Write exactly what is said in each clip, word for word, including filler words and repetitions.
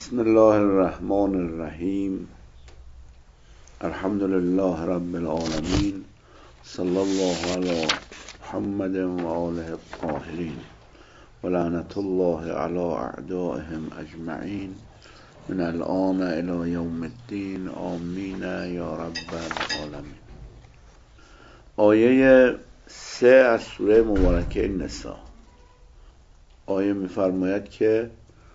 بسم الله الرحمن الرحیم. الحمد لله رب العالمین. صلی الله علی محمد و آله الطاهرین و لعنت الله علی اعدائهم اجمعین من الآن الی یوم الدین. آمین یا رب العالمین. آیه سه از سوره مبارکه نساء. آیه می‌فرماید که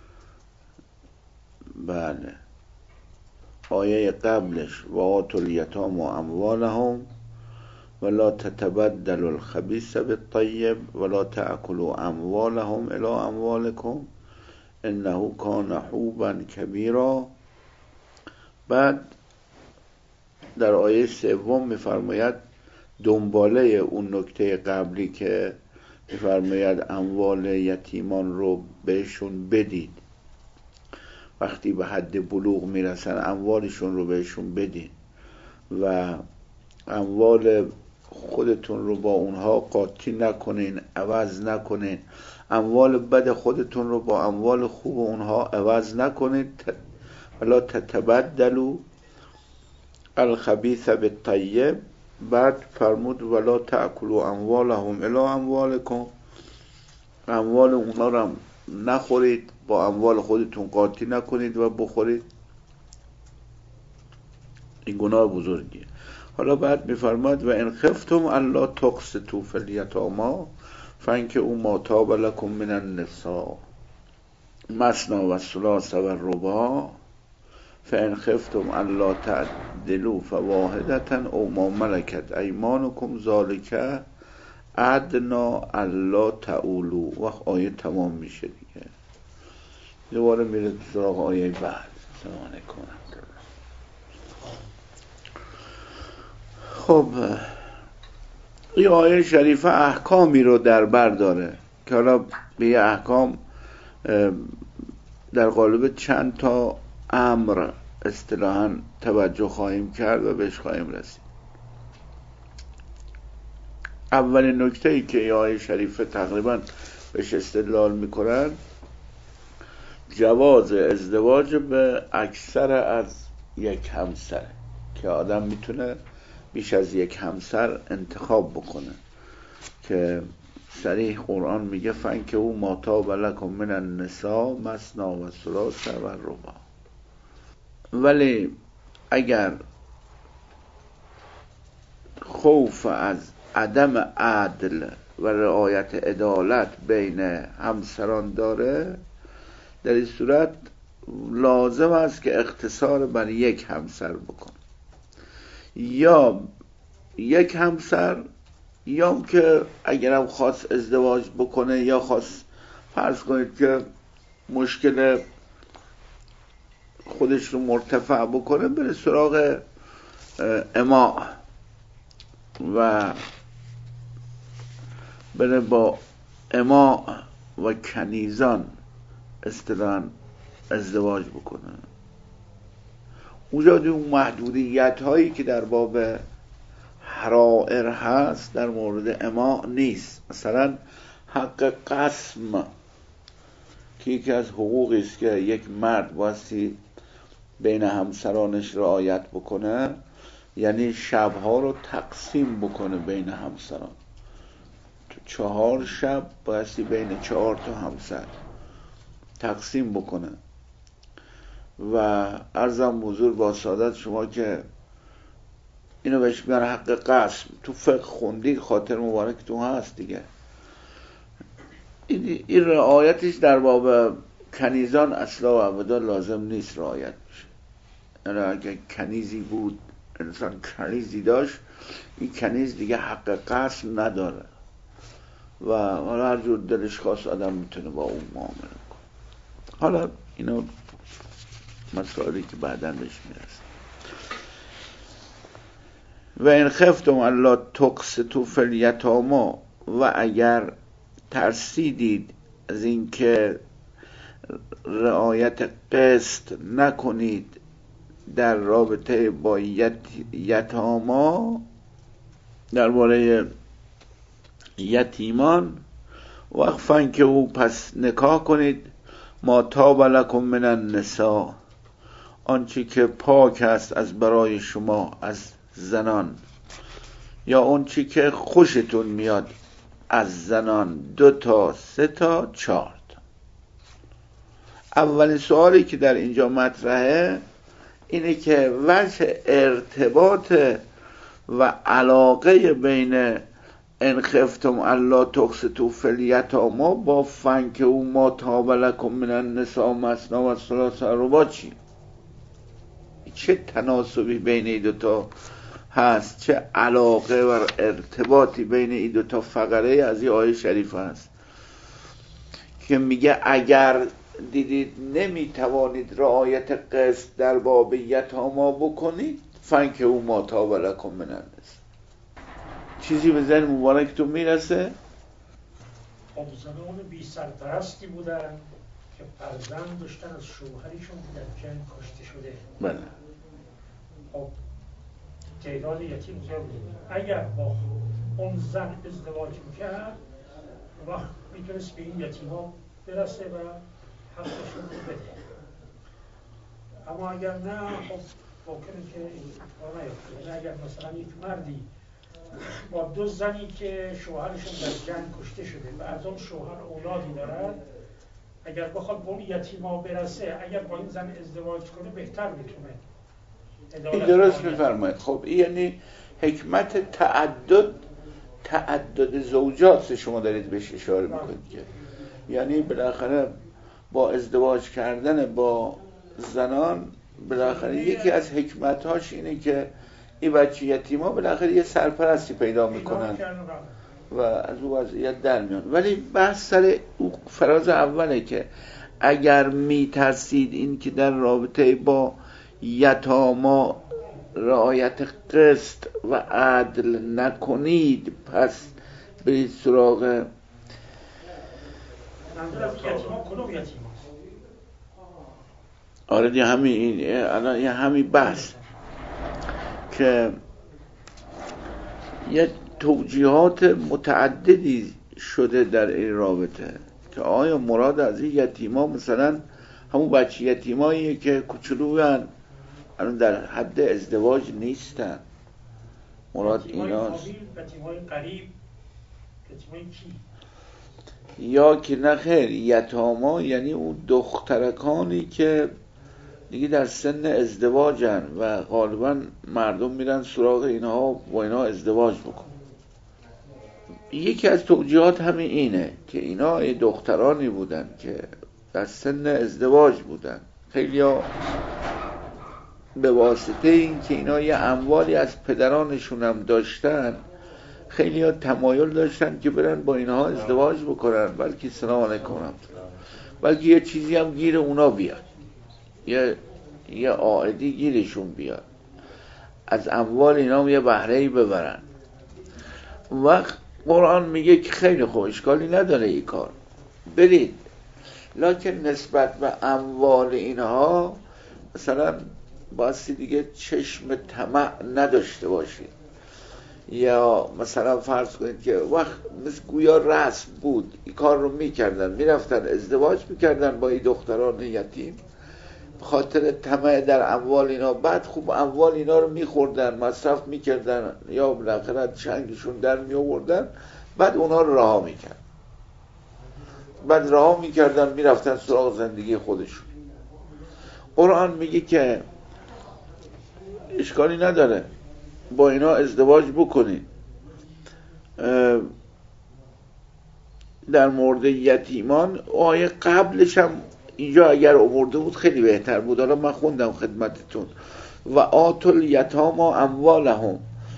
بله آیه قبلش و آتوا الیتامی اموالهم ولا تتبدلوا الخبیث بالطیب ولا تأکلوا اموالهم الی اموالکم انه کان حوبا کبیرا. بعد در آیه سوم میفرماید دنباله اون نکته قبلی که میفرماید اموال یتیمان رو بهشون بدید، وقتی به حد بلوغ میرسن اموالشون رو بهشون بدین و اموال خودتون رو با اونها قاطی نکنین، عوض نکنین. اموال بد خودتون رو با اموال خوب اونها عوض نکنین. ولا تتبدلوا الخبیث بالطیب. بعد فرمود ولا تأکلوا اموالهم الی اموالکم. اموال اونها رو هم نخورید، با اموال خودتون قاطی نکنید و بخورید. این گناه بزرگیه. حالا بعد میفرماد و ان خفتم الا تقسطوا فی الیتامی فانکحوا ما طاب لکم من النساء مثنی و ثلاث و الرباع فان خفتم الا تعدلوا فواحدة او ما ملکت ایمانکم ذلک ادنی الا تعولوا. وقت آیه تمام میشه دیگه، دوباره میره سراغ آیه بعد. سلام علیکم. خب این آیه شریفه احکامی رو در بر داره که حالا به یه احکام در قالب چند تا امر اصطلاحاً توجه خواهیم کرد و بهش خواهیم رسید. اولین نکته‌ای که این آیه شریفه تقریباً بهش استدلال میکنن جواز ازدواج به اکثر از یک همسر، که آدم میتونه بیش از یک همسر انتخاب بکنه، که صریح قرآن میگه فانکحوا ما طاب لکم من النساء مثنی و ثلاث و الرباع. ولی اگر خوف از عدم عدل و رعایت عدالت بین همسران داره، در این صورت لازم است که اقتصار بر یک همسر بکنه، یا یک همسر، یا که اگرم خواست ازدواج بکنه یا خواست فرض کنید که مشکل خودش رو مرتفع بکنه بره سراغ اماء و بره با اماء و کنیزان اصطلاحاً ازدواج بکنه. اونجا اون محدودیت هایی که در باب حرائر هست در مورد اماء نیست. مثلا حق قسم که یکی از حقوقی است که یک مرد بایستی بین همسرانش رعایت بکنه، یعنی شبها رو تقسیم بکنه بین همسران. تو چهار شب بایستی بین چهار تا همسر تقسیم بکنه. و عرضم حضور با سعادت شما که اینو بهش میگن حق قسم. تو فقه خوندید، خاطر مبارکتون هست دیگه. این, این رعایتش در باب کنیزان اصلا و ابدا لازم نیست رعایت بشه. یعنی اگه کنیزی بود، انسان کنیزی داشت، این کنیز دیگه حق قسم نداره و حالا هر جور دلش خواست آدم میتونه با اون معامله کنه. حالا اینو مسائلی که بعداً بهش میرسه. و ان خفتم الا تقسطوا فی الیتامی، و اگر ترسیدید از اینکه رعایت قسط نکنید در رابطه با یت... یتاما، درباره یتیمان، وقفن که او پس نکاح کنید ما طاب لکم من النساء، آنچه که پاک است از برای شما از زنان، یا آنچه که خوشتون میاد از زنان، دو تا سه تا چهار تا. اولین سوالی که در اینجا مطرحه اینه که وجه ارتباط و علاقه بین ان خفتم الا تقسطوا فی الیتامی با فانکحوا ما طاب لکم من النساء مثنی و ثلاث و رباع چی؟ چه تناسبی بین این دوتا هست؟ چه علاقه و ارتباطی بین این دوتا فقره از این آیه شریف هست که میگه اگر دیدید نمیتوانید رعایت قسط در باب یتاما بکنید فانکحوا ما طاب لکم من النساء. چیزی به ذهن مبارکتون میرسه؟ خب زنان بی سرپرستی بودن که فرزند داشتن از شوهریشون در جنگ کشته شده. بله. خب تعداد یتیم زیاد بود. اگر با اون زن ازدواج میکرد وقت میتونست به این یتیما برسه و حقشون رو بده. اما اگر نه خب ممکنه که این اتفاق نیفته. اگر مثلا یک مردی با دو زنی که شوهرشون در جنگ کشته شده و از اون شوهر اولادی دارد، اگر بخواد به اون یتیما برسه، اگر با این زن ازدواج کنه بهتر میتونه. این درست میفرمایید. خب این یعنی حکمت تعدد تعدد زوجات شما دارید بهش اشاره میکنید که یعنی بالاخره با ازدواج کردن با زنان بالاخره یکی از حکمتاش اینه که این بچه یتیما بالاخره یه سرپرستی پیدا میکنن و از او وضعیت در میان. ولی بحث سر او فراز اوله که اگر میترسید این که در رابطه با یتاما رعایت قسط و عدل نکنید پس برید سراغ منظور از یتیما کدوم یتیما؟ آره دی همین این الان یه همین بحث که یه توجیهات متعددی شده در این رابطه که آیا مراد از این یتیما مثلا همون بچه یتیماییه که کوچولوان الان در حد ازدواج نیستن، مراد ایناست، یتیمای قریب، یتیمای کی؟ یا که نه خیر یتاما یعنی اون دخترکانی که دیگه در سن ازدواجن و غالبا مردم میرن سراغ اینها با اینها ازدواج بکن. یکی از توجیهات همین اینه که اینا دخترانی بودن که در سن ازدواج بودن، خیلی ها به واسطه این که اینا یه اموالی از پدرانشون هم داشتن خیلی ها تمایل داشتن که برن با اینها ازدواج بکنن، بلکه سلام علیکم بلکه یه چیزی هم گیر اونا بیاد، یه یه عائدی گیرشون بیاد، از اموال اینا یه بهره‌ای ببرن. وقت قرآن میگه که خیلی خوب اشکالی نداره این کار برید، لکن نسبت به اموال اینها مثلا باستی دیگه چشم طمع نداشته باشید، یا مثلا فرض کنید که وقت مثل گویا رسم بود این کار رو میکردن، میرفتن ازدواج میکردن با این دختران یتیم خاطر طمع در اموال اینا، بعد خوب اموال اینا رو میخوردن مصرف میکردن یا بالاخره چنگشون در میآوردن، بعد اونا رو رها میکردن، بعد رها میکردن میرفتن سراغ زندگی خودشون. قرآن میگه که اشکالی نداره با اینا ازدواج بکنید. در مورد یتیمان آیه قبلش هم اینجا اگر آورده بود خیلی بهتر بود، حالا من خوندم خدمتتون و آتوا الیتامی اموالهم،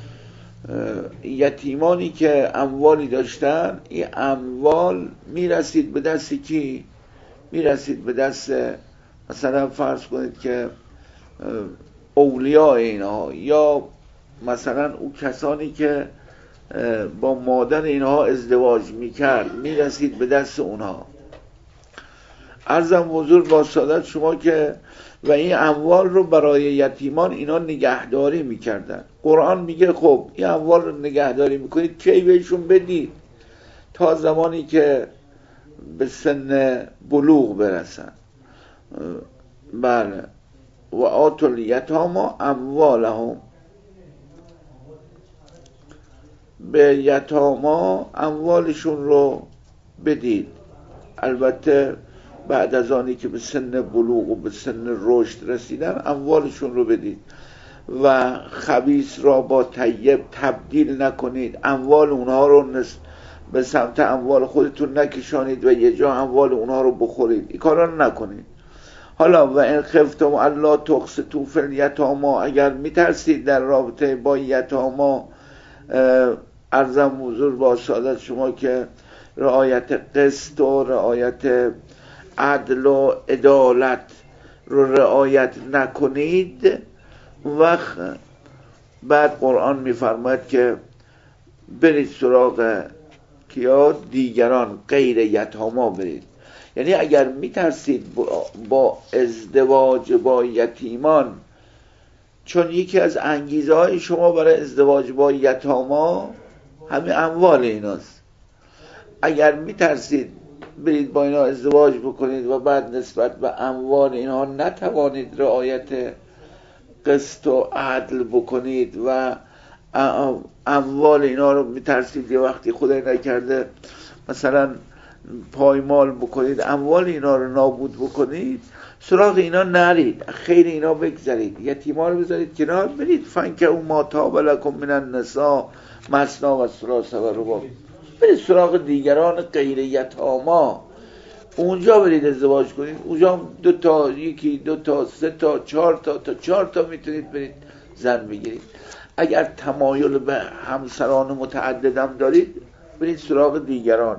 یتیمانی که اموالی داشتن این اموال میرسید به دست کی؟ میرسید به دست مثلا فرض کنید که اولیاء اینها، یا مثلا اون کسانی که با مادر اینها ازدواج میکرد میرسید به دست اونها. عرضم حضور با سعادت شما که و این اموال رو برای یتیمان اینا نگهداری میکردن. قرآن میگه خب این اموال رو نگهداری میکنید کی بهشون بدید؟ تا زمانی که به سن بلوغ برسن. بله و آتوا الیتاما اموالهم، به یتاما اموالشون رو بدید. البته بعد از آنی که به سن بلوغ و به سن رشد رسیدن اموالشون رو بدید و خبیث را با طیب تبدیل نکنید، اموال اونها رو نس... به سمت اموال خودتون نکشانید و یه جا اموال اونها رو بخورید، این کارا رو نکنید. حالا و این خفتم الله تقسطوا فی الیتاما، اگر میترسید در رابطه با یتاما، عرضم حضور با سعادت شما که رعایت قسط و رعایت عدل و عدالت رو رعایت نکنید، وقت بعد قرآن میفرماید که برید سراغ کیا؟ دیگران غیر یتاما برید. یعنی اگر میترسید با ازدواج با یتیمان، چون یکی از انگیزه های شما برای ازدواج با یتاما همین اموال ایناست، اگر میترسید برید با اینا ازدواج بکنید و بعد نسبت به اموال اینها نتوانید رعایت قسط و عدل بکنید و اموال اینا رو میترسید یه وقتی خدای نکرده مثلا پایمال بکنید، اموال اینا رو نابود بکنید، سراغ اینا نرید، خیر اینا بگذارید، یتیما رو بذارید کنار، برید فنکحوا ما طاب لکم من النساء مثنی و ثلاث و رباع، برید سراغ دیگران غیر یتاما، اونجا برید ازدواج کنید. اونجا دو تا، یکی دو تا، سه تا، چهار تا، تا چهار تا میتونید برید زن بگیرید. اگر تمایل به همسران متعددم دارید برید سراغ دیگران.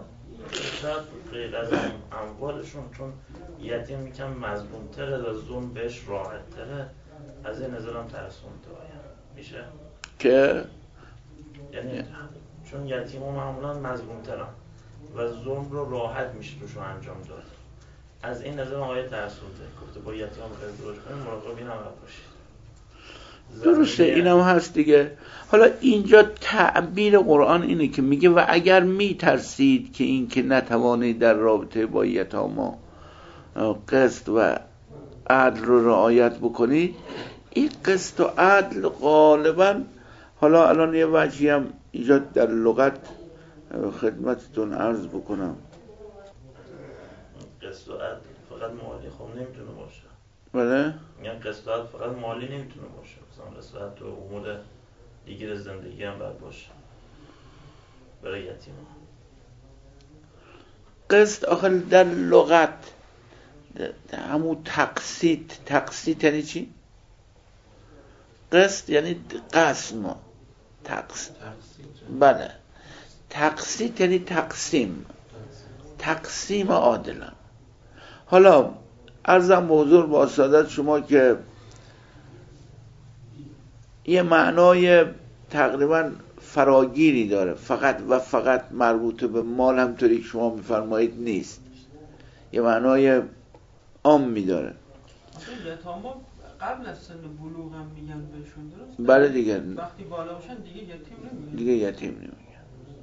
غیر از اموالشون، چون یتیم میکن مظلومتره و ظلم بهش راحت تره، از این نظر هم ترسون دایم میشه که یعنی چون یتیم ها معمولا مظلومترن و ظلم رو راحت میشه روشون انجام داد، از این نظر آقای ترسونده گفته با یتیم ها بخیر درست کنیم، مراقب این هم باشید. درسته، این هم هست دیگه. حالا اینجا تعبیر قرآن اینه که میگه و اگر میترسید که این که نتوانید در رابطه با یتاما قسط و عدل رو رعایت بکنید، این قسط و عدل غالبا، حالا الان یه وجهی هم اینجا در لغت خدمتتون عرض بکنم، قسط و عدل فقط مالی خب نمیتونه باشه. بله؟ میگن قسط و عدل فقط مالی نمیتونه باشه، مثلا قسط و عدل تو امور دیگر زندگی هم باید باشه برای یتیم ها. قسط آخر در لغت همون تقسیط، تقسیط یعنی چی؟ قسط یعنی قسم، تقسیم، بله، تقسیط یعنی تقسیم، تقسیم عادلانه. حالا عرضم به حضور با سعادت شما که یه معنای تقریبا فراگیری داره، فقط و فقط مربوط به مال همطوری که شما میفرمایید نیست، یه معنای عامی داره. یتاما قبل از سن بلوغ هم میگن بهشون، درست؟ بله دیگه، وقتی بالا باشن دیگه یتیم نمیگن. دیگه یتیم نمیگن.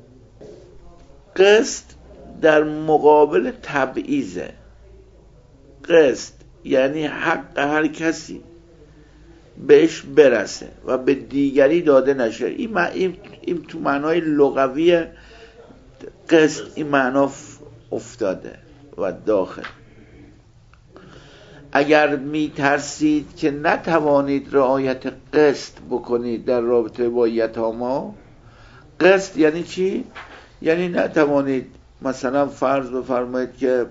قسط در مقابل تبعیضه. قسط یعنی حق هر کسی بهش برسه و به دیگری داده نشه. این, این, این تو معنای لغوی قسط این معنا افتاده و داخل. اگر می ترسید که نتوانید رعایت قسط بکنید در رابطه با یتاما، قسط یعنی چی؟ یعنی نتوانید مثلا فرض بفرمایید که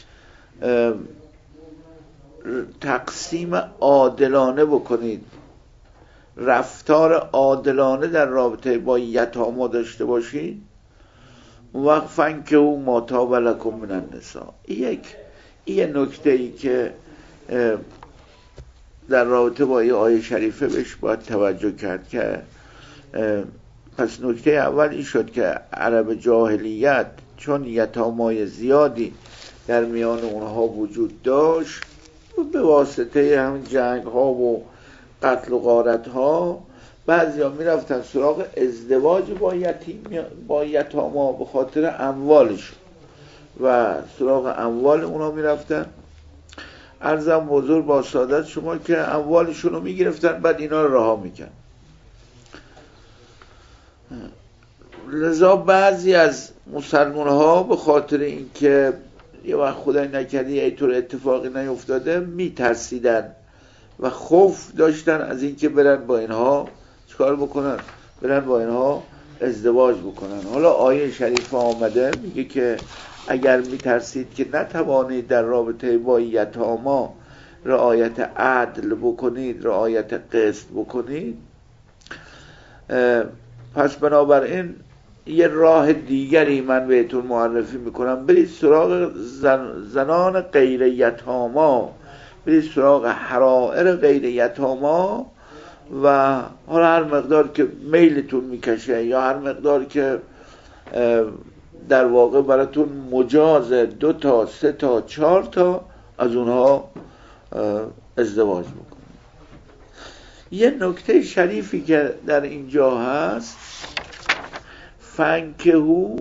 تقسیم عادلانه بکنید، رفتار عادلانه در رابطه با یتاما داشته باشید، وقت فنکحوا ما طاب لکم من النساء. یک این نکته ای که در رابطه با این آیه شریفه بهش باید توجه کرد که پس نکته اول این شد که عرب جاهلیت چون یتامای زیادی در میان اونها وجود داشت، به واسطه همین جنگ ها و قتل و غارت ها بعضی ها می رفتن سراغ ازدواج با یتیم با یتاما به خاطر اموالشون و سراغ اموال اونا میرفتن. عرضم حضور با سعادت شما که اموالشون رو میگرفتن، بعد اینا رو رها میکن. لذا بعضی از مسلمان ها به خاطر اینکه یه وقت خدای نکرده یه طور اتفاقی نیفتاده میترسیدن و خوف داشتن از اینکه برن با اینها چکار بکنن، برن با اینها ازدواج بکنن. حالا آیه شریفه آمده میگه که اگر میترسید که نتوانید در رابطه با یتاما رعایت عدل بکنید، رعایت قسط بکنید، پس بنابراین یه راه دیگری من بهتون معرفی میکنم، برید سراغ زن زنان غیر یتاما، برید سراغ حرائر غیر یتاما و حالا هر مقدار که میلتون میکشه یا هر مقدار که در واقع براتون مجاز دو تا سه تا چهار تا از اونها ازدواج بکنید. یه نکته شریفی که در اینجا هست، فنکهو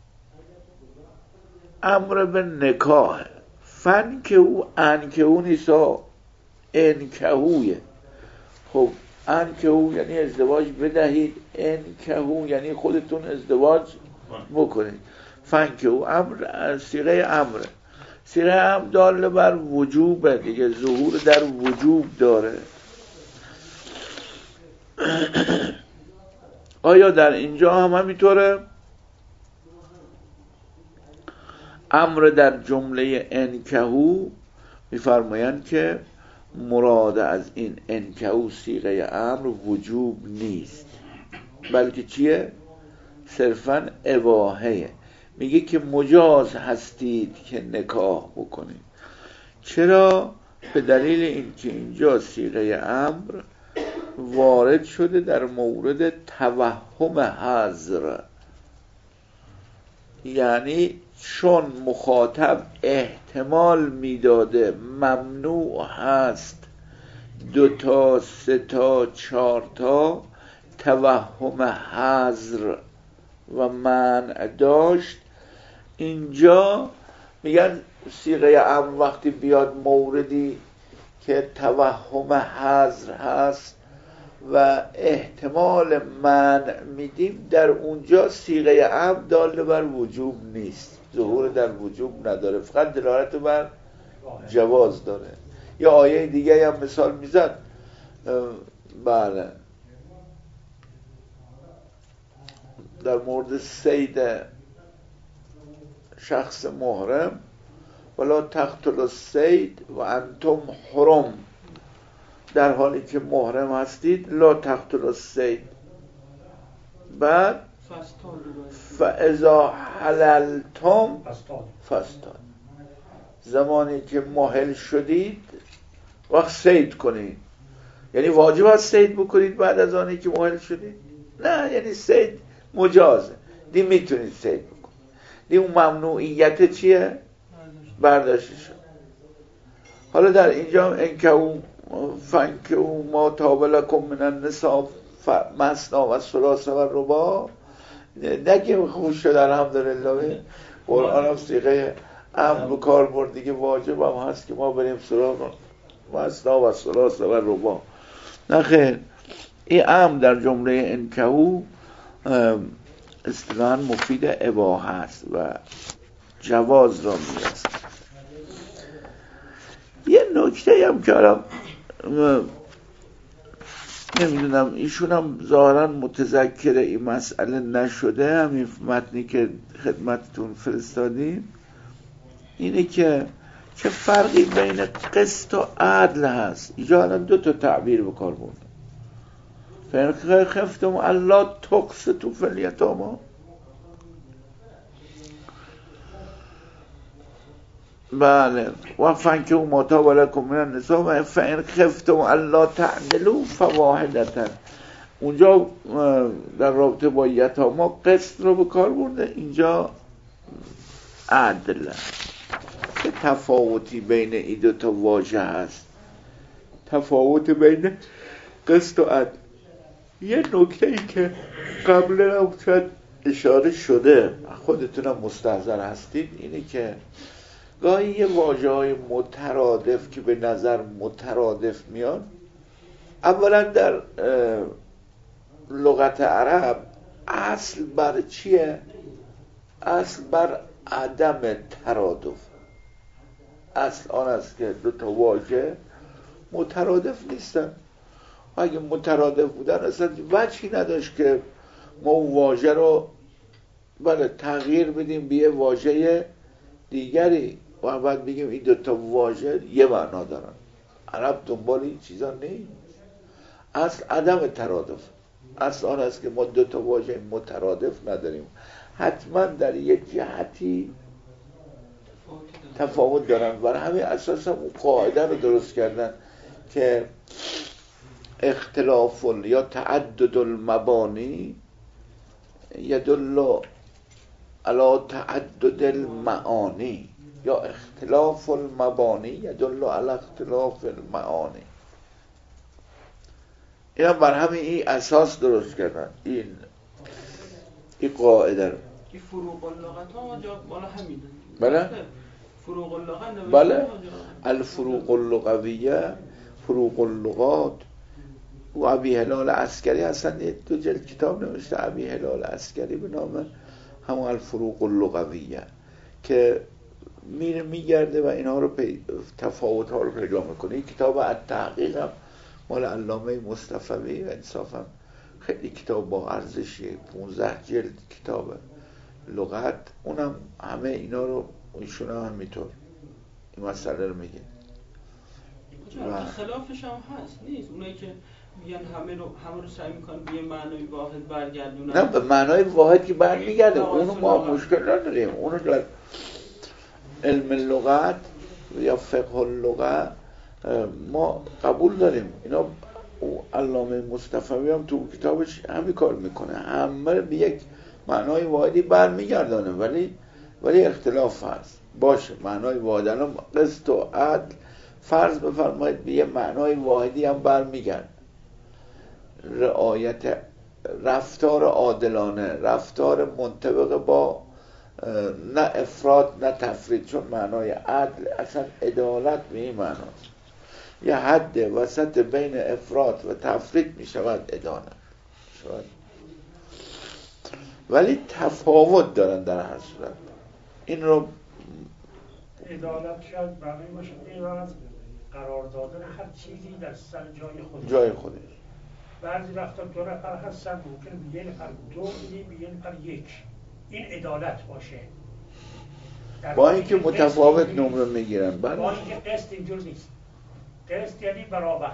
امر به نکاح، فنکهو انکهو نیسا، انکهویه. خب انکهو یعنی ازدواج بدهید، انکهو یعنی خودتون ازدواج بکنید. فنکهو امر صیغه امره، صیغه امر داله بر وجوبه دیگه، ظهور در وجوب داره. آیا در اینجا هم همینطوره؟ امر در جمله انکهو میفرمایند که مراد از این انکهو صیغه امر وجوب نیست، بلکه چیه؟ صرفاً اباحه. میگه که مجاز هستید که نکاح بکنید. چرا؟ به دلیل اینکه اینجا صیغه امر وارد شده در مورد توهم حظر، یعنی چون مخاطب احتمال میداده ممنوع هست دو تا سه تا چهار تا، توهم حظر و منع داشت، اینجا میگن صیغه امر وقتی بیاد موردی که توهم حظر هست و احتمال منع میدیم، در اونجا صیغه امر داله بر وجوب نیست، ظهور در وجوب نداره، فقط دلالت بر جواز داره. یا آیه دیگه هم مثال میزد، بله، در مورد صید شخص محرم، ولا تقتلوا الصید و انتم حرم، در حالی که محرم هستید لا تقتلوا الصید. بعد فاذا حللتم فاصطادوا، زمانی که محل شدید وقت صید کنید. یعنی واجب است صید بکنید بعد از آنی که محل شدید؟ نه، یعنی صید مجازه، دی میتونید صید بکنید، دی اون ممنوعیت چیه؟ برداشته شد. حالا در اینجا هم انکهو فانکهو ما طاب لکم من النساء مثنی و ثلاث و رباع، نگه خوب شد الحمدلله. قرآن هم صیغه امر به کار برد دیگه، واجب هم هست که ما بریم سراغ مثنی و ثلاث و رباع. نه خیر، این امر در جمله انکهو اصطلاحاً مفید اباحه است و جواز را میرسد. یه نکته هم که الان نمیدونم ایشون هم ظاهراً متذکر این مسئله نشده، همین متنی که خدمتتون فرستادیم، اینه که چه فرقی بین قسط و عدل هست. اینجا الان دو تا تعبیر به کار برده، فإن خفتم الا تقسطوا فی الیتامی، بله، و فانکحوا ما طاب لکم من النساء و فإن خفتم الا تعدلوا فواحدة. اونجا در رابطه با یتاما قسط رو به کار برده، اینجا عدل. چه تفاوتی بین این دو تا واژه هست؟ تفاوت بین قسط و عدل. یه نکته ای که قبلا هم شاید اشاره شده خودتونم مستحضر هستید اینه که گاهی یه واژه‌های مترادف که به نظر مترادف میان اولا در لغت عرب اصل بر چیه؟ اصل بر عدم ترادف. اصل آن است که دو تا واژه مترادف نیستن. اگه مترادف بودن اصلا وجهی نداشت که ما اون واژه رو بله تغییر بدیم به یه واژه دیگری و بعد بگیم این دو تا واژه یه معنا دارن. عرب دنبال این چیزا نیست. اصل عدم ترادف. اصل آن است که ما دو تا واژه مترادف نداریم، حتما در یک جهتی تفاوت دارن. برای همین اساس هم اون قاعده رو درست کردن که اختلاف یا تعدد المبانی یدل علی تعدد المعانی یا اختلاف المبانی یدل علی اختلاف المعانی. این هم بر همین این اساس درست کردن این این قاعده رو. این فروق اللغت ها جا بالا همینه. بله فروق اللغت نوشته بله الفروق اللغویه فروق اللغات و ابی هلال عسکری هستن دو جلد کتاب نوشته ابی هلال عسکری به نام همون الفروق اللغویه که میره میگرده و اینها رو پی... تفاوت ها رو پیدا میکنه. این کتاب التحقیق هم مال علامه مصطفوی و انصافا خیلی کتاب با ارزشیه، پونزده جلد کتاب لغت، اونم همه اینا رو ایشون هم همینطور این مسئله رو میگه. و خلافش هم هست نیست اونایی که میگن همه رو همه رو سعی میکنن به یه معنای واحد برگردونن. نه به معنای واحد که برمیگرده اونو ما مشکل نداریم. اونو در علم لغت یا فقه اللغت ما قبول داریم. اینا علامه مصطفوی هم تو کتابش همین کار میکنه، همه به یک معنای واحدی برمیگردانه، ولی ولی اختلاف هست. باشه معنای واحدی قسط و عدل فرض بفرمایید به یه معنای واحدی هم برمیگرد. رعایت رفتار عادلانه، رفتار منطبق با نه افراط نه تفرید، چون معنای عدل اصلا عدالت به این معناست. یه حد وسط بین افراط و تفرید می شود عدالت شود. ولی تفاوت دارن در هر صورت. این رو عدالت شاید برای باشه این از قرار دادن هر چیزی در سر جای خودش. جای خودش. بعضی وقتا دو نفر هستن ممکنه به یه نفر دو میدیم به یه نفر یک. این عدالت باشه. با اینکه متفاوت نمره میگیرن. با اینکه قسط اینجور نیست. قسط یعنی برابر.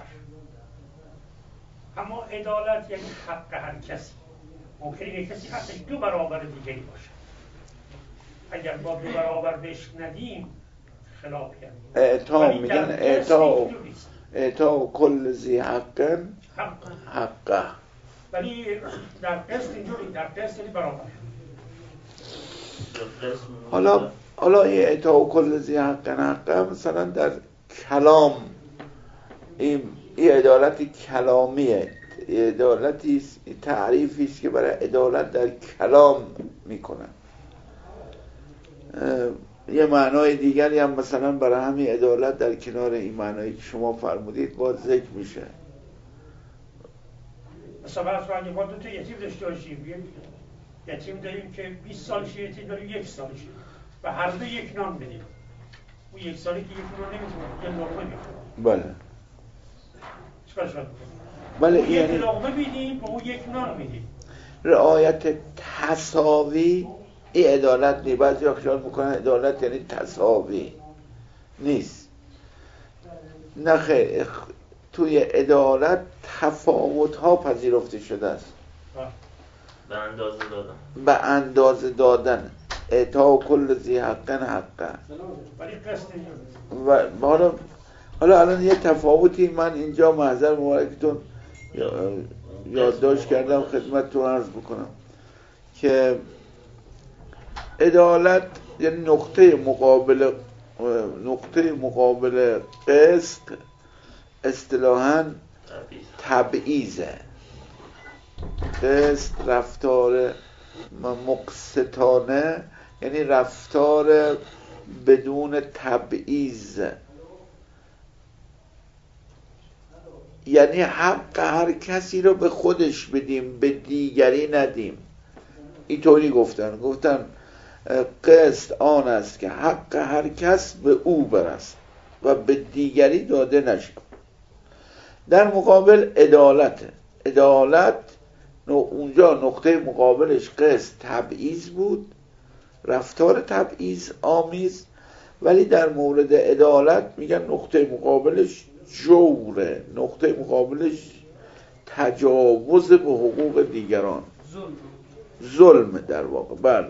اما عدالت یعنی حق هر کسی. ممکنه یک کسی حقش دو برابر دیگری باشه. اگر با دو برابر بهش ندیم خلاف یعنی. اعطا میگن اعطا اعطا کل ذی حق حقه. ولی در قسط اینجوری در قسط یعنی برابر. حالا حالا این اعطا کل ذی حق حقه مثلا در کلام این این عدالت کلامیه، عدالتی تعریفی است که برای عدالت در کلام میکنن. یه معنای دیگری هم مثلا برای همین عدالت در کنار این معنایی که شما فرمودید باز ذکر میشه. مثلا اگه ما دو تا یتیم داشته باشیم، یتیم داریم که بیست سالشه، یتیم داریم یک سالشه و هر دو یک نان بدیم، اون یک سالی که یک نان نمیتونه یه لقمه میخوره. بله چیکار شد؟ بله یک یعنی لقمه میدیم به اون یک نان میدیم. رعایت تساوی این عدالت نیست. بعضی ها خیال میکنن عدالت یعنی تساوی، نیست. نه خیر، توی عدالت تفاوت ها پذیرفته شده است. به اندازه دادن به اندازه دادن اعطا کل ذی حق حقه. ولی قسط و حالا حالا الان یه تفاوتی من اینجا محضر مبارکتون یادداشت کردم خدمتتون عرض بکنم که عدالت یعنی نقطه مقابل نقطه مقابل قسط اصطلاحاً تبعیضه. قسط رفتار مقسطانه یعنی رفتار بدون تبعیض، یعنی حق هر کسی رو به خودش بدیم، به دیگری ندیم. اینطوری گفتن گفتن قسط آن است که حق هر کس به او برسد و به دیگری داده نشد. در مقابل عدالت عدالت اونجا نقطه مقابلش قسط تبعیض بود، رفتار تبعیض آمیز، ولی در مورد عدالت میگن نقطه مقابلش جوره، نقطه مقابلش تجاوز به حقوق دیگران، ظلم در واقع. بله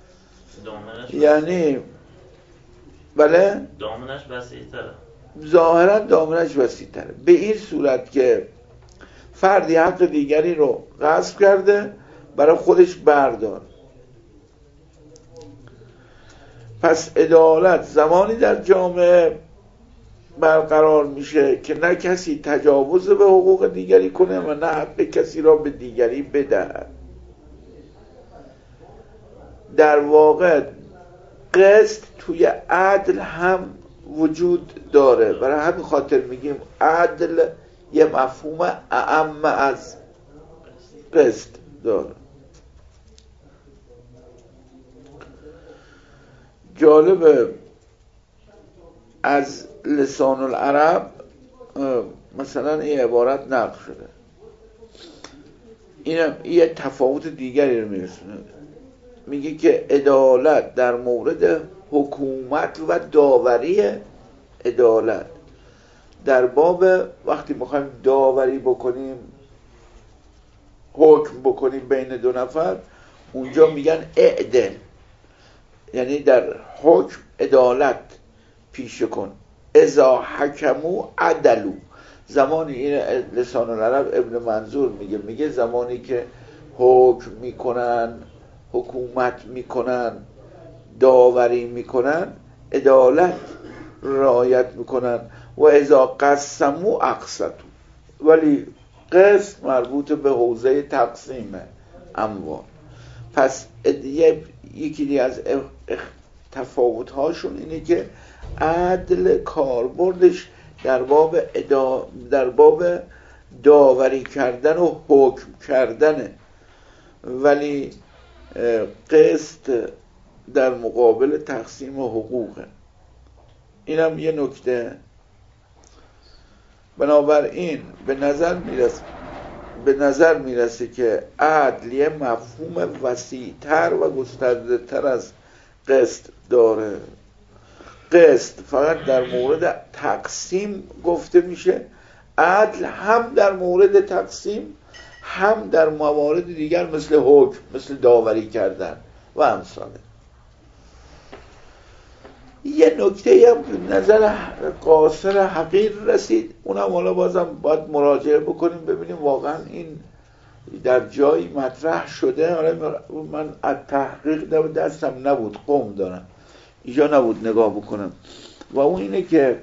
یعنی بله دامنش وسیع تره، ظاهرا دامنش وسیع تره، به این صورت که فردی حق دیگری رو غصب کرده برای خودش بردار. پس عدالت زمانی در جامعه برقرار میشه که نه کسی تجاوز به حقوق دیگری کنه و نه حق کسی را به دیگری بدهد. در واقع قسط توی عدل هم وجود داره، برای همین خاطر میگیم عدل یه مفهوم اعم از قسط داره. جالبه از لسان العرب مثلا این عبارت نقل شده، اینم یه تفاوت دیگری رو میرسونه، میگه که عدالت در مورد حکومت و داوری، عدالت در باب وقتی میخوایم داوری بکنیم، حکم بکنیم بین دو نفر، اونجا میگن اعدل، یعنی در حکم عدالت پیشه کن. اذا حکمو عدلو، زمانی این لسان العرب ابن منظور میگه میگه زمانی که حکم میکنن، حکومت میکنن، داوری میکنن، عدالت رعایت میکنن. و اذا قسمو اقسطو، ولی قسم مربوط به حوزه تقسیم اموال. پس یکی دی از تفاوت هاشون اینه که عدل کاربردش در باب ادا... در باب داوری کردن و حکم کردنه، ولی قسط در مقابل تقسیم حقوقه. اینم یه نکته. بنابراین به نظر میرسه به نظر میرسه که عدل یه مفهوم وسیع‌تر و گسترده‌تر از قسط داره. قسط فقط در مورد تقسیم گفته میشه، عدل هم در مورد تقسیم هم در موارد دیگر مثل حکم، مثل داوری کردن و امثاله. یه نکته هم نظر قاصر حقیر رسید، اونم حالا بازم باید مراجعه بکنیم ببینیم واقعا این در جایی مطرح شده. حالا من از تحقیق نبود، دستم نبود، قوم دارم اینجا نبود نگاه بکنم. و اون اینه که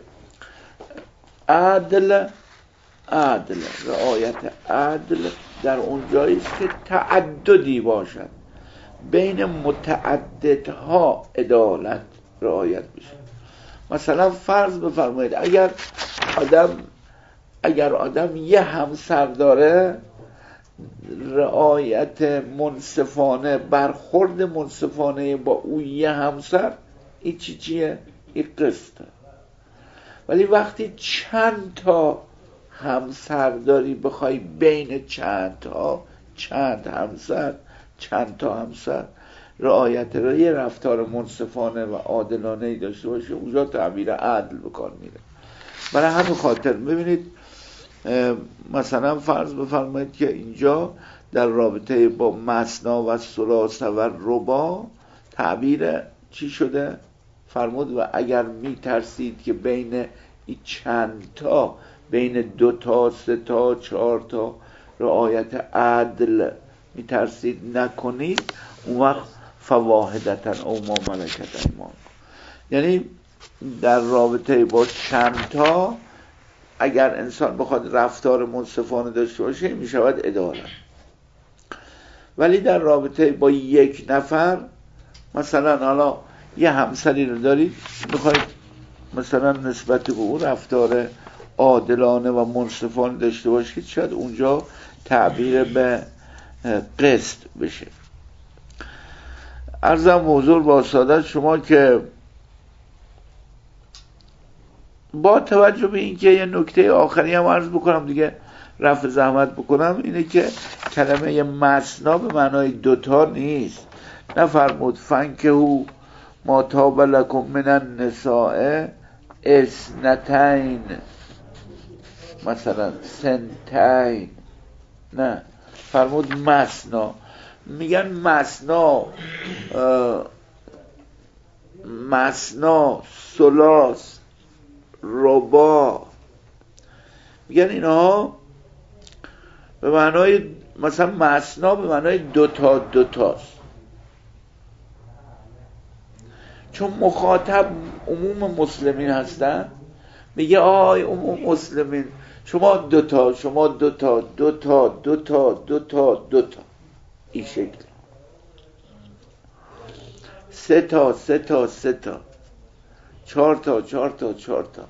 عدل عدل رعایت عدل در اون جایی که تعددی باشد، بین متعددها عدالت رعایت بشه. مثلا فرض بفرمایید اگر آدم اگر آدم یه همسر داره، رعایت منصفانه، برخورد منصفانه با او یه همسر، این چی چیه؟ این قسطه. ولی وقتی چند تا همسر داری، بخوای بین چند تا چند همسر چند تا همسر رعایت را یه رفتار منصفانه و عادلانه‌ای داشته باشه، اونجا تعبیر عدل به کار میره. برای همین خاطر ببینید مثلا فرض بفرمایید که اینجا در رابطه با مثنا و ثلاثه و رباع تعبیر چی شده؟ فرمود و اگر میترسید که بین این چند تا، بین دو تا، سه تا، چهار تا رعایت عدل میترسید نکنید، اون وقت فواحدتن او ما ملکت ایمان. یعنی در رابطه با چند تا اگر انسان بخواد رفتار منصفانه داشته باشه میشود عدالت. ولی در رابطه با یک نفر، مثلا حالا یه همسری رو دارید میخواید مثلا نسبت به اون رفتار عادلانه و منصفانه داشته باشید، شاید اونجا تعبیر به قسط بشه. عرضم حضور با سعادت شما که با توجه به اینکه یه نکته آخری هم عرض بکنم دیگه، رفع زحمت بکنم، اینه که کلمه مثنا به معنای دوتا نیست. نفرمود فنکحوا ما طاب لکم من النساء اثنتین، مثلا سنتین، نه، فرمود مثنا. میگن مثنا، مثنا، ثلاث، رباع، میگن اینها به معنای، مثلا مثنا به معنای دوتا دوتاست، چون مخاطب عموم مسلمین هستن. میگه آی عموم مسلمین شما دوتا، شما دوتا، دوتا، دوتا، دوتا، دوتا، این شکل، سه تا، سه تا، سه تا، چهار تا، چهار تا، چهار تا.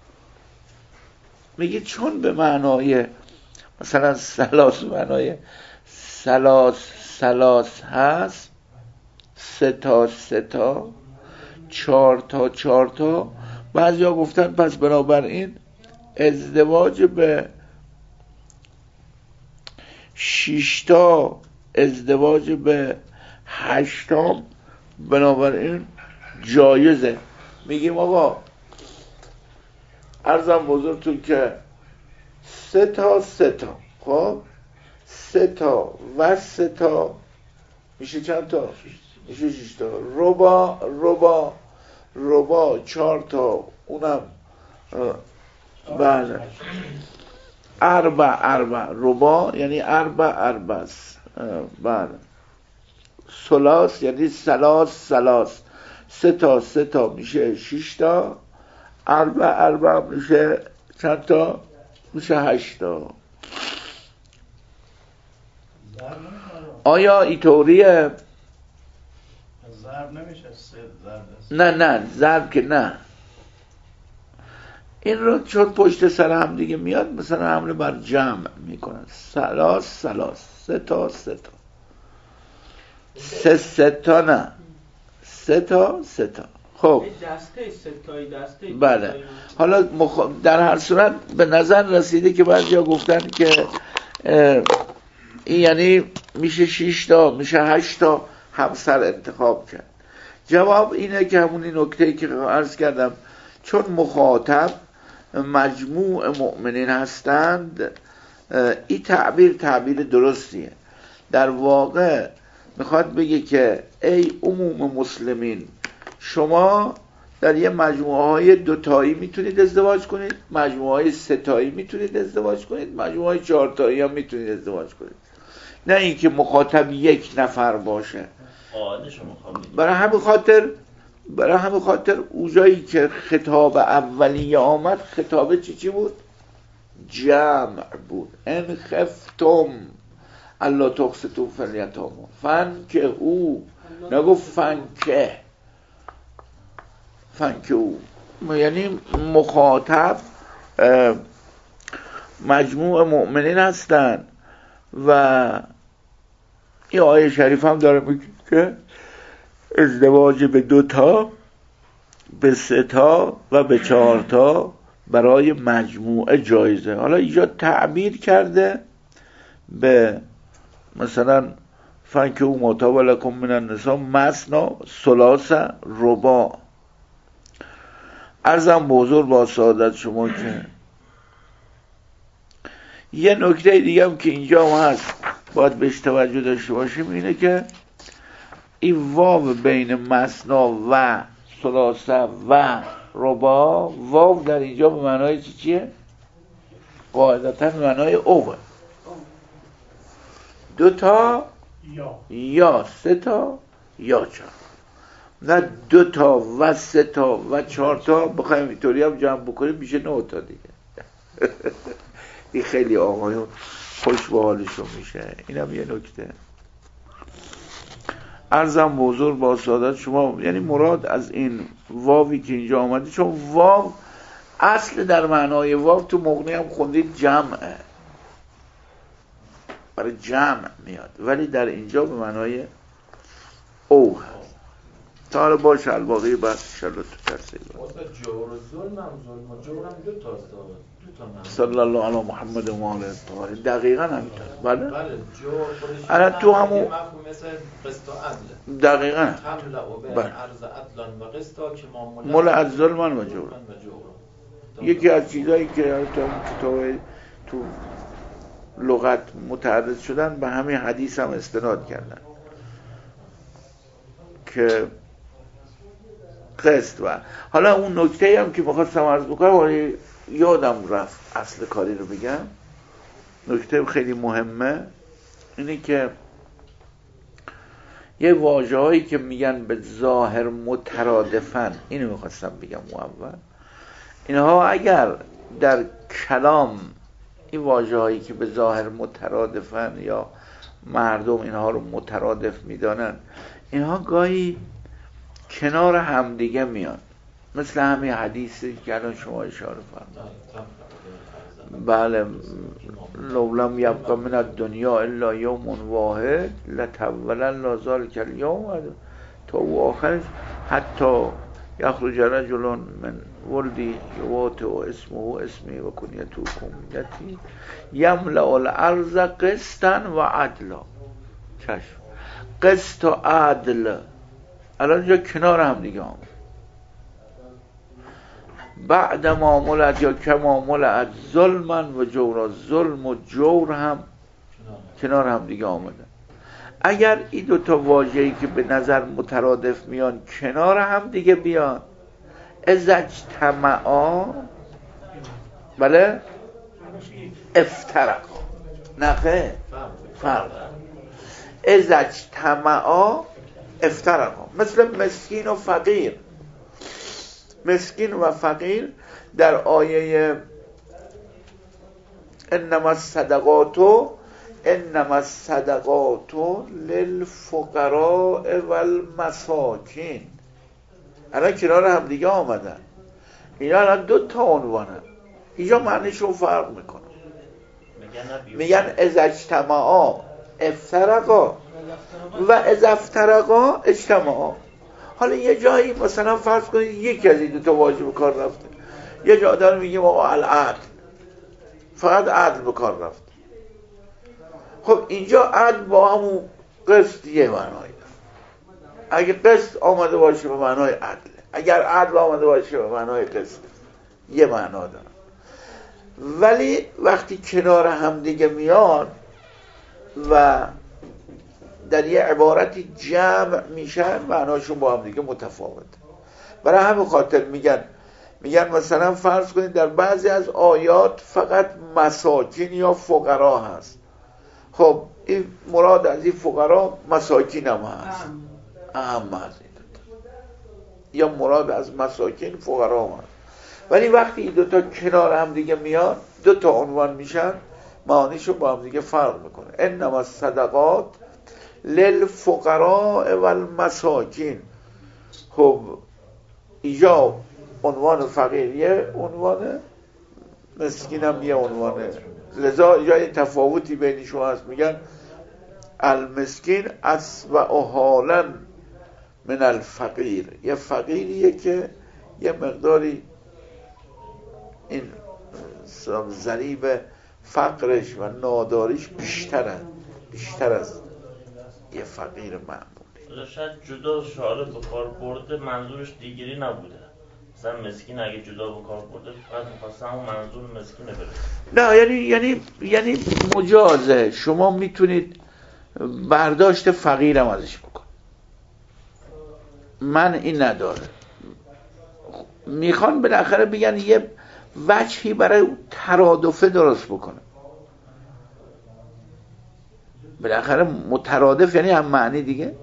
میگه چون به معنای مثلا سلاس، به معنای سلاس سلاس هست، سه تا سه تا، چهار تا چهار تا، بعضیا گفتن پس بنابراین ازدواج به شیشتا، ازدواج به هشتا بنابراین جایزه. میگیم آقا عرضم بزرگتون که سه تا سه تا، خب سه تا و سه تا میشه چند تا؟ میشه شش تا. ربا ربا ربا چهار تا، اونم بله اربع اربع، ربا یعنی اربع اربع، بله. ثلاث یعنی سلاس سلاس، سه تا سه تا میشه شش تا، اربع اربع میشه چند تا؟ میشه هشت تا. آیا اینطوریه؟ ضرب نمیشه، سه ضرب. نه نه ضرب که نه. این رو چون پشت سر هم دیگه میاد مثلا حمله بر جمع میکنن، سلاس سلاس، سه تا سه تا، سه سه تا، نه سه تا سه تا. خب دسته سه تایی، دسته بله. حالا مخ... در هر صورت به نظر رسیده که بعضیا گفتن که این یعنی میشه شش تا، میشه هشت تا همسر انتخاب کرد. جواب اینه که همونی نکته‌ای که عرض کردم، چون مخاطب مجموع مؤمنین هستند، این تعبیر تعبیر درستیه. در واقع میخواد بگه که ای عموم مسلمین، شما در یه مجموعه های دوتایی میتونید ازدواج کنید، مجموعه های ستایی میتونید ازدواج کنید، مجموعه های چهارتایی هم میتونید ازدواج کنید، نه اینکه مخاطب یک نفر باشه. برای همین خاطر برای همین خاطر اونجایی که خطاب اولیه آمد، خطاب چی چی بود؟ جمع بود. ان خفتم الا تقسطوا فی الیتامی فانکحوا، نگفت فنکه، فنکحوا یعنی مخاطب مجموع مؤمنین هستن. و این آیه شریف هم داره میگه که ازدواج به دو تا، به سه تا و به چهار تا برای مجموعه جایزه. حالا اینجا تعبیر کرده به مثلا فنکحوا ما طاب لکم من النساء مثنی ثلاث رباع. عرضم به حضور با سعادت شما که یه نکته دیگه هم که اینجا هم هست باید بهش توجه داشته باشیم، اینه که این واو بین مثنا و ثلاثه و رباع، واو در اینجا به معنای چی چیه؟ قاعدتا به معنای اوه، دو تا یا یا سه تا یا چهار، نه دو تا و سه تا و چهار تا. بخوایم اینطوری هم جمع بکنیم میشه نه تا دیگه. این خیلی آقایون خوش به حالشون میشه. اینم یه نکته. عرضم حضور با سعادت شما، یعنی مراد از این واوی که اینجا آمده، چون واو اصل در معنای واو تو مغنی هم خوندید جمعه، برای جمع میاد، ولی در اینجا به معنای او هست. تا حالا باشه الباقی بعد انشاءالله تو ترسیل جور و ظلم هم ظلم و جور هم دو تا دو تا معنی. صلی الله علی محمد و آله الطاهرین. دقیقاً همینطوره. بله بله جور خودش الان تو همون مفهوم مثل قسط و عدل. دقیقاً حمل و بین بله. عرض عدلان و قسطا که ما مول از ظلمن و جور. یکی از چیزایی که تو کتاب تو لغت متعرض شدن به همین حدیث هم استناد کردن که قسط. و حالا اون نکته هم که میخواستم عرض بکنم ولی یادم رفت اصل کاری رو بگم، نکته خیلی مهمه اینه که یه واژه هایی که میگن به ظاهر مترادفن، اینو میخواستم بگم اول، اینها اگر در کلام این واژه هایی که به ظاهر مترادفن یا مردم اینها رو مترادف میدانن، اینها گاهی کنار همدیگه میان، مثل همین حدیثی که الان شما اشاره فرمودید. بله لولم یبق من الدنیا الا یوم واحد لتولا لا ذلک الیوم، تا و آخرش حتی یخرج رجل من ولدی یواطئ اسمه اسمی و کنیته کنیتی یملأ الارض قسطا و عدلا. چشم، قسط و عدل الان اینجا کنار هم دیگه هم بعد ما ملد یا کما ملد ظلمن و جورا، ظلم و جور هم کنار هم دیگه آمده. اگر این دوتا واژه‌ای که به نظر مترادف میان کنار هم دیگه بیان، از اجتماعا بله افترقا، نخه فرق، از اجتماعا افترقا، مثل مسکین و فقیر. مسکین و فقیر در آیه انما الصدقات انما الصدقات للفقراء والمساکین، الان کنار هم دیگه آمدن، اینا الان دو تا عنوانن، اینجا معنیشون فرق میکنه. میگن از اجتماعا افترقا و از افترقا اجتماعا. حالا یه جایی مثلا فرض کنید یکی از این دو تا واژه به کار رفته، یه جا داره میگیم آقا العدل، فقط عدل به کار رفته. خب اینجا عدل با همون قسط یه معنایی داره. اگه قسط آمده باشه به معنای عدل، اگر عدل آمده باشه به معنای قسط، یه معنا داره. ولی وقتی کنار هم دیگه میان و در یه عبارتی جمع میشن، معناشون با هم دیگه متفاوته. برای همین خاطر میگن میگن مثلا فرض کنید در بعضی از آیات فقط مساکین یا فقرا هست. خب این مراد از این فقرا مساکین هم هست، اهم هست، یا مراد از مساکین فقرا هم هست. ولی وقتی این دوتا کنار هم دیگه میان، دوتا عنوان میشن، معانیشون با هم دیگه فرق میکنه. انما الصدقات للفقراء والمساکین. خب اینجا عنوان فقیر یه عنوانه، مسکین هم یه عنوانه، لذا یه تفاوتی بینشون هست. میگن المسکین اسوأ حالا من الفقیر، یه فقیریه که یه مقداری این ضریب فقرش و ناداریش بیشتره، بیشتر از یه فقیر معمولی. شاید جدا شعار به کار برده منظورش دیگری نبوده، مثلا مسکین اگه جدا به کار برده فقط می‌خواسته همون منظور مسکینه برسه. نه یعنی یعنی یعنی مجازه، شما میتونید برداشت فقیرم ازش بکن، من این نداره. میخوان بالاخره بگن یه وجهی برای ترادفه درست بکنه. بالاخره مترادف یعنی هم معنی دیگه،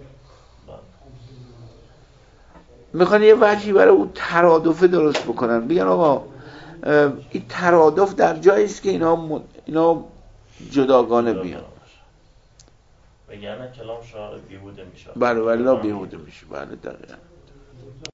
میخوان یه وجهی برای اون ترادفه درست بکنن، بگن آقا این ترادف در جایی است که اینا م... اینا جداگانه بیان. وگرنه کلام شاعر بیهوده میشه. بله والله بیهوده میشه. بله دقیقا.